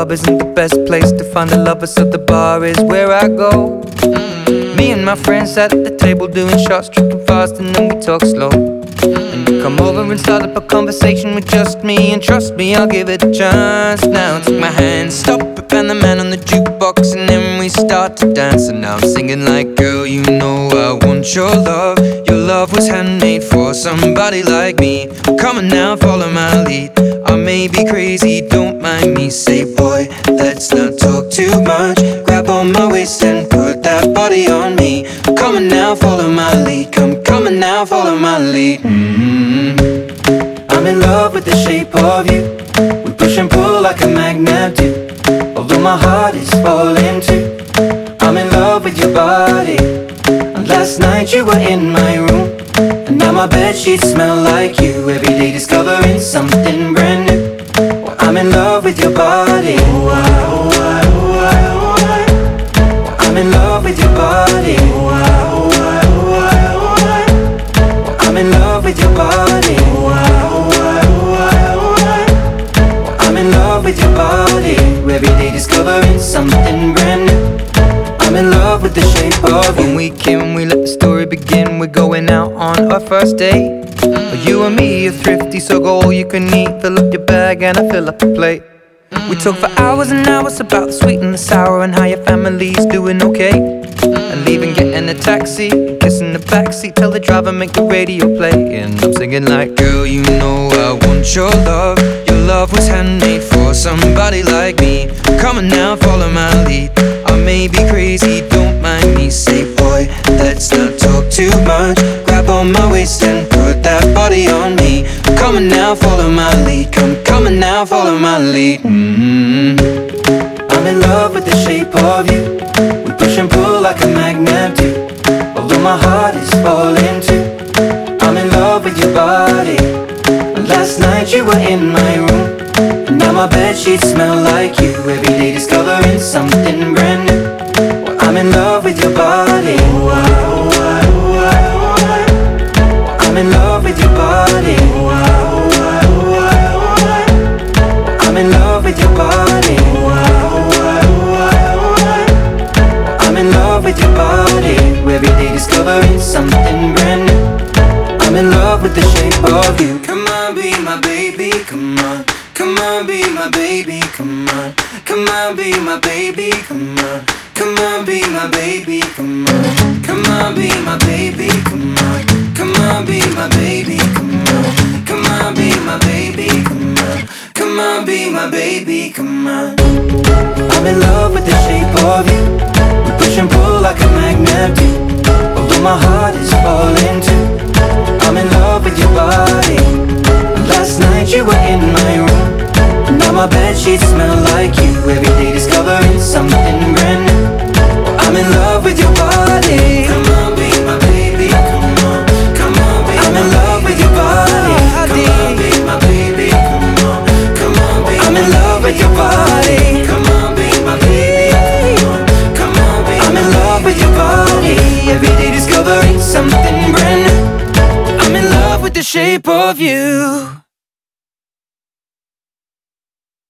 club isn't the best place to find a lover, so the bar is where I go. Me and my friends sat at the table doing shots, tripping fast, and then we talk slow. And you come over and start up a conversation with just me, and trust me, I'll give it a chance. Now take my hand, stop it, and the man on the jukebox, and then we start to dance. And now I'm singing like, girl, you know I want your love. Your love was handmade for somebody like me. Come on now, follow my lead. I may be crazy, don't mind me. Say, boy, let's not talk too much. Grab on my waist and put that body on me. Come on now, follow my lead. Come on now, follow my lead. I'm in love with the shape of you. We push and pull like a magnet do. Although my heart is falling too, I'm in love with your body. And last night you were in my room, and now my bedsheets smell like you. Every day discovering something brand new. Well, I'm in love with your body. I'm in love with your body. I'm in love with your body. I'm in love with your body. Every day discovering something brand new. I'm in love with the shape of you. When we came, we let the story begin. We're going out on our first date. You and me are thrifty, so go all you can eat. Fill up your bag and I fill up the plate. We talk for hours and hours about the sweet and the sour, and how your family's doing okay. And leaving, getting a taxi, kissing the backseat, tell the driver make the radio play. And I'm singing like, girl, you know I want your love. Your love was handmade for somebody like me. Come on now, follow my lead. I may be crazy, don't mind me. Say, boy, let's not talk too much. Grab on my waist and put that body on me. Come on now, follow my lead. Come on now, follow my lead. I'm in love with the shape of you. We push and pull like a magnet do. Although my heart is falling too, I'm in love with your body. And last night you were in my room, and now my bedsheets smell like you. Every day discovering something brand new. Well, I'm in love with your body. I'm in love with your body. I'm in love with your body. I'm in love with your body. Every day discovering something brand new. I'm in love with the shape of you. Come on, be my baby, come on. Come on, be my baby, come on. Come on, be my baby, come on. Come on, be my baby, come on. Come on, be my baby, come on. Come on, be my baby, come on. Come on, be my baby, come on. Come on, be my baby, come on. I'm in love with the shape of you. We push and pull like a magnet do. Although my heart is falling too, I'm in love with your body. Last night you were in my room, and now my bedsheets smell like you. Every day discovering something brand new. I'm in love with your body. Come on, be my baby, come on. Come on, be I'm in love with your body. Come on, be my baby, come on. Come on, be I'm in love with your body. Come on, be my baby, come on. Come on, be I'm in love with your body. Every day discovering something brand new. I'm in love with the shape of you.